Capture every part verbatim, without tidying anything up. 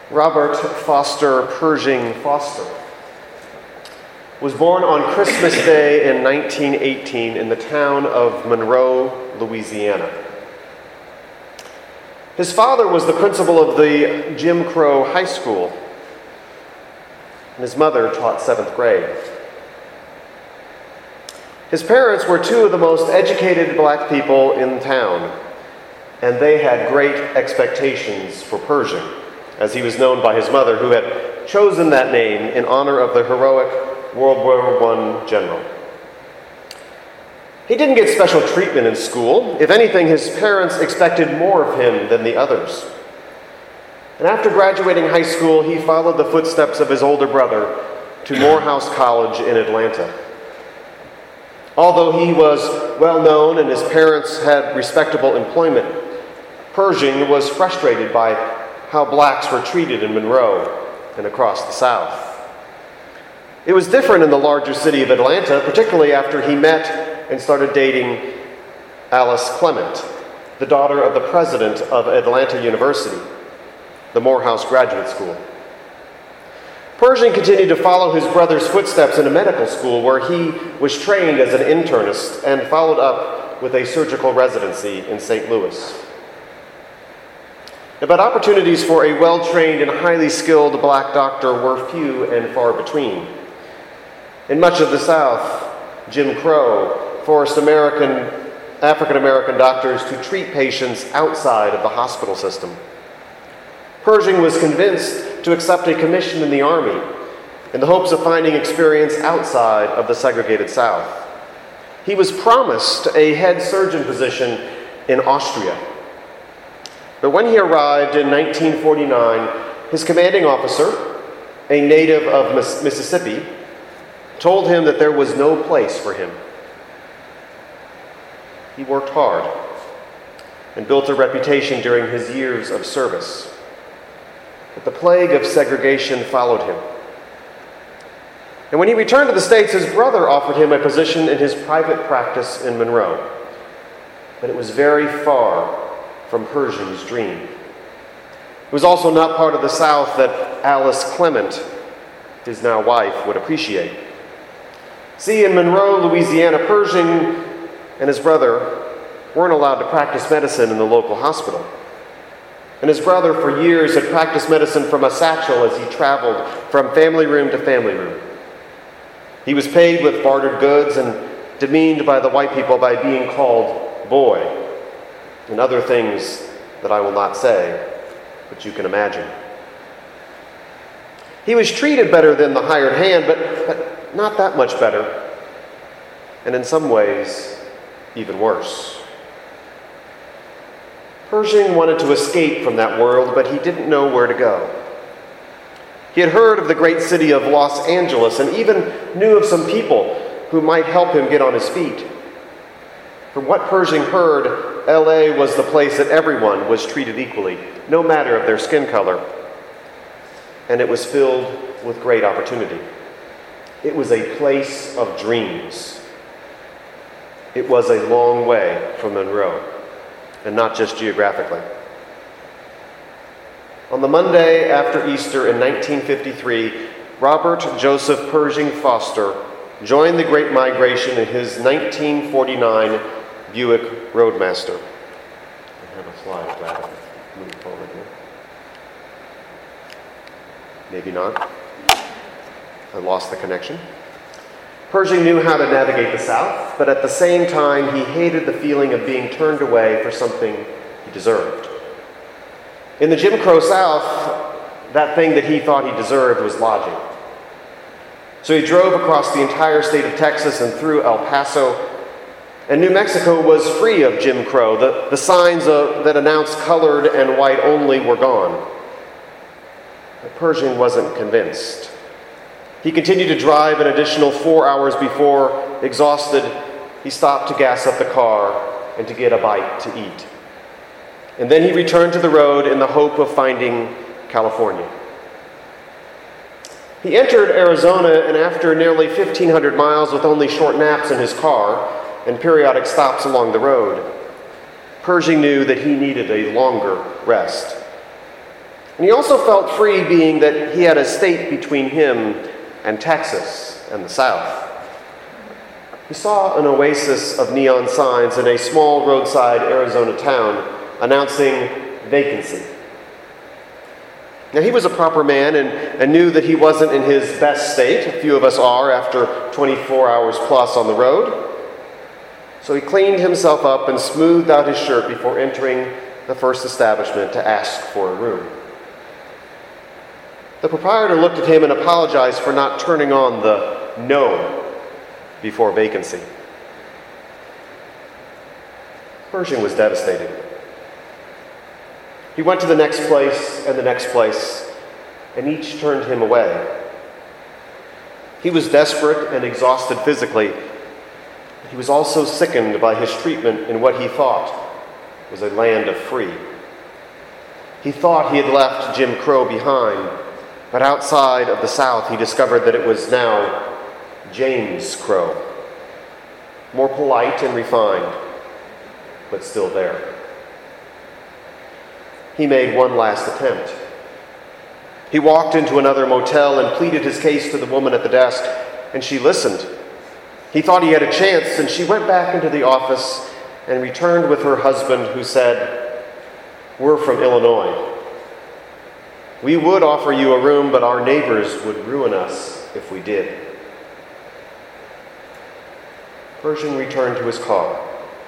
Robert Foster Pershing Foster was born on Christmas Day in nineteen eighteen in the town of Monroe, Louisiana. His father was the principal of the Jim Crow High School, and his mother taught seventh grade. His parents were two of the most educated black people in town, and they had great expectations for Pershing, as he was known by his mother, who had chosen that name in honor of the heroic World War One general. He didn't get special treatment in school. If anything, his parents expected more of him than the others. And after graduating high school, he followed the footsteps of his older brother to Morehouse College in Atlanta. Although he was well known and his parents had respectable employment, Pershing was frustrated by how blacks were treated in Monroe and across the South. It was different in the larger city of Atlanta, particularly after he met and started dating Alice Clement, the daughter of the president of Atlanta University, the Morehouse Graduate School. Pershing continued to follow his brother's footsteps into medical school, where he was trained as an internist and followed up with a surgical residency in Saint Louis. But opportunities for a well-trained and highly skilled black doctor were few and far between. In much of the South, Jim Crow forced American, African-American doctors to treat patients outside of the hospital system. Pershing was convinced to accept a commission in the Army in the hopes of finding experience outside of the segregated South. He was promised a head surgeon position in Austria. But when he arrived in nineteen forty-nine, his commanding officer, a native of Mississippi, told him that there was no place for him. He worked hard and built a reputation during his years of service. But the plague of segregation followed him. And when he returned to the States, his brother offered him a position in his private practice in Monroe. But it was very far from Pershing's dream. It was also not part of the South that Alice Clement, his now wife, would appreciate. See, in Monroe, Louisiana, Pershing and his brother weren't allowed to practice medicine in the local hospital. And his brother, for years, had practiced medicine from a satchel as he traveled from family room to family room. He was paid with bartered goods and demeaned by the white people by being called boy and other things that I will not say, but you can imagine. He was treated better than the hired hand, but, but not that much better, and in some ways, even worse. Pershing wanted to escape from that world, but he didn't know where to go. He had heard of the great city of Los Angeles and even knew of some people who might help him get on his feet. From what Pershing heard, L A was the place that everyone was treated equally, no matter of their skin color. And it was filled with great opportunity. It was a place of dreams. It was a long way from Monroe, and not just geographically. On the Monday after Easter in nineteen fifty-three, Robert Joseph Pershing Foster joined the Great Migration in his nineteen forty-nine Buick Roadmaster. I have a slide rather move forward here. Maybe not. I lost the connection. Pershing knew how to navigate the South, but at the same time, he hated the feeling of being turned away for something he deserved. In the Jim Crow South, that thing that he thought he deserved was lodging. So he drove across the entire state of Texas and through El Paso, and New Mexico was free of Jim Crow. The, the signs uh, that announced colored and white only were gone. But Pershing wasn't convinced. He continued to drive an additional four hours before, exhausted, he stopped to gas up the car and to get a bite to eat. And then he returned to the road in the hope of finding California. He entered Arizona, and after nearly fifteen hundred miles with only short naps in his car and periodic stops along the road, Pershing knew that he needed a longer rest. And he also felt free, being that he had a state between him and Texas and the South. He saw an oasis of neon signs in a small roadside Arizona town announcing vacancy. Now, he was a proper man and, and knew that he wasn't in his best state. A few of us are after twenty-four hours plus on the road. So he cleaned himself up and smoothed out his shirt before entering the first establishment to ask for a room. The proprietor looked at him and apologized for not turning on the no before vacancy. Pershing was devastated. He went to the next place and the next place, and each turned him away. He was desperate and exhausted physically. He was also sickened by his treatment in what he thought was a land of free. He thought he had left Jim Crow behind, but outside of the South he discovered that it was now James Crow. More polite and refined, but still there. He made one last attempt. He walked into another motel and pleaded his case to the woman at the desk, and she listened. He thought he had a chance, and she went back into the office and returned with her husband, who said, "We're from Illinois. We would offer you a room, but our neighbors would ruin us if we did." Pershing returned to his car.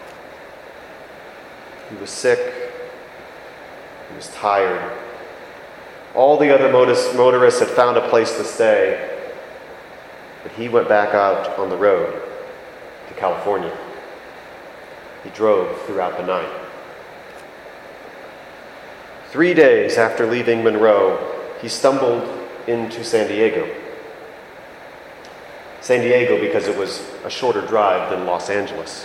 He was sick. He was tired. All the other motorists had found a place to stay, but he went back out on the road to California. He drove throughout the night. Three days after leaving Monroe, he stumbled into San Diego. San Diego because it was a shorter drive than Los Angeles.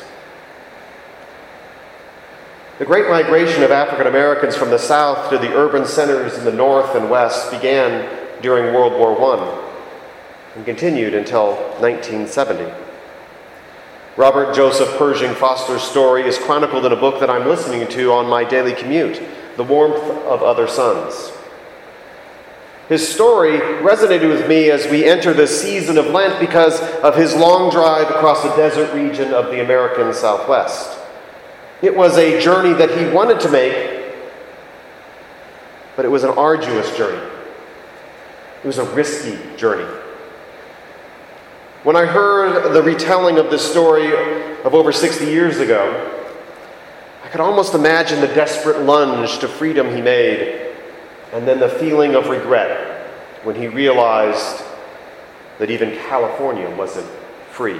The great migration of African Americans from the South to the urban centers in the North and West began during World War One and continued until nineteen seventy. Robert Joseph Pershing Foster's story is chronicled in a book that I'm listening to on my daily commute, The Warmth of Other Suns. His story resonated with me as we enter the season of Lent because of his long drive across the desert region of the American Southwest. It was a journey that he wanted to make, but it was an arduous journey. It was a risky journey. When I heard the retelling of this story of over sixty years ago, I could almost imagine the desperate lunge to freedom he made, and then the feeling of regret when he realized that even California wasn't free.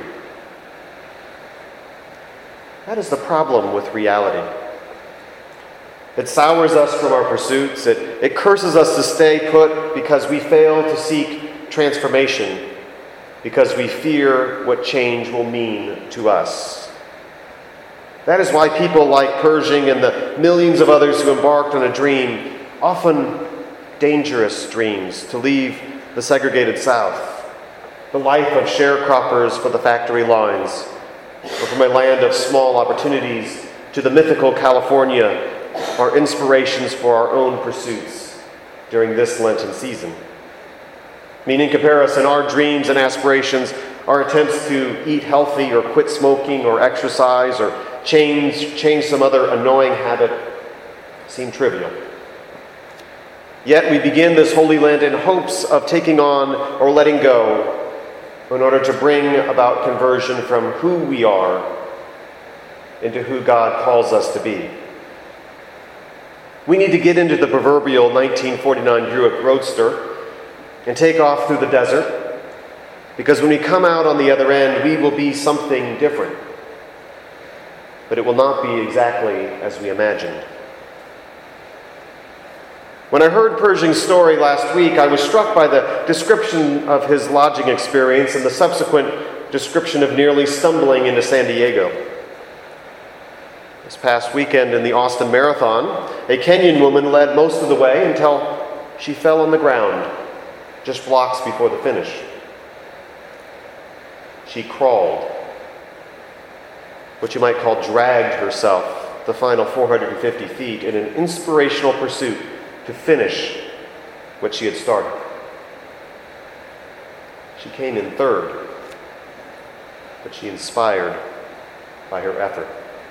That is the problem with reality. It sours us from our pursuits. It, it curses us to stay put because we fail to seek transformation, because we fear what change will mean to us. That is why people like Pershing and the millions of others who embarked on a dream, often dangerous dreams, to leave the segregated South, the life of sharecroppers for the factory lines, or from a land of small opportunities to the mythical California, are inspirations for our own pursuits during this Lenten season. I mean, in comparison, our dreams and aspirations, our attempts to eat healthy or quit smoking or exercise or change, change some other annoying habit, seem trivial. Yet we begin this Holy Lent in hopes of taking on or letting go in order to bring about conversion from who we are into who God calls us to be. We need to get into the proverbial nineteen forty-nine Buick Roadster and take off through the desert, because when we come out on the other end, we will be something different. But it will not be exactly as we imagined. When I heard Pershing's story last week, I was struck by the description of his lodging experience and the subsequent description of nearly stumbling into San Diego. This past weekend in the Austin Marathon, a Kenyan woman led most of the way until she fell on the ground just blocks before the finish. She crawled, what you might call dragged herself, the final four hundred fifty feet in an inspirational pursuit to finish what she had started. She came in third, but she inspired by her effort.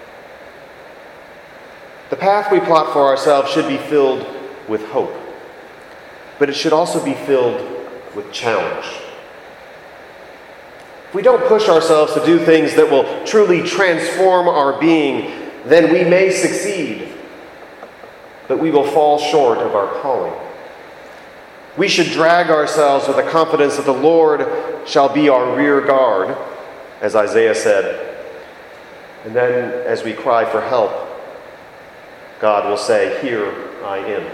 The path we plot for ourselves should be filled with hope, but it should also be filled with challenge. If we don't push ourselves to do things that will truly transform our being, then we may succeed, but we will fall short of our calling. We should drag ourselves with the confidence that the Lord shall be our rear guard, as Isaiah said. And then, as we cry for help, God will say, "Here I am."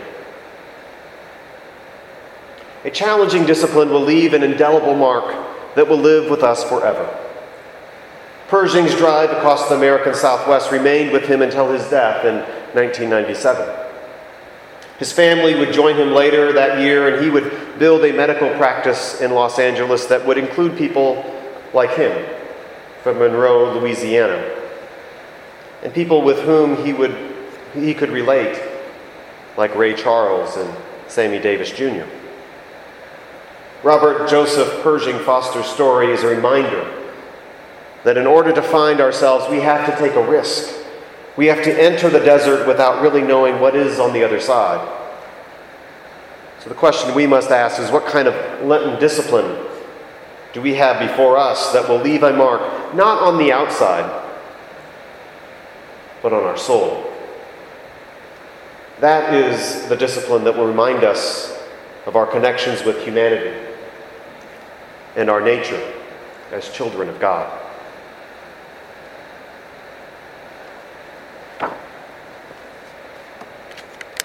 A challenging discipline will leave an indelible mark that will live with us forever. Pershing's drive across the American Southwest remained with him until his death in nineteen ninety-seven. His family would join him later that year, and he would build a medical practice in Los Angeles that would include people like him from Monroe, Louisiana, and people with whom he would he could relate, like Ray Charles and Sammy Davis Junior Robert Joseph Pershing Foster's story is a reminder that in order to find ourselves, we have to take a risk. We have to enter the desert without really knowing what is on the other side. So the question we must ask is, what kind of Lenten discipline do we have before us that will leave a mark not on the outside, but on our soul? That is the discipline that will remind us of our connections with humanity and our nature as children of God.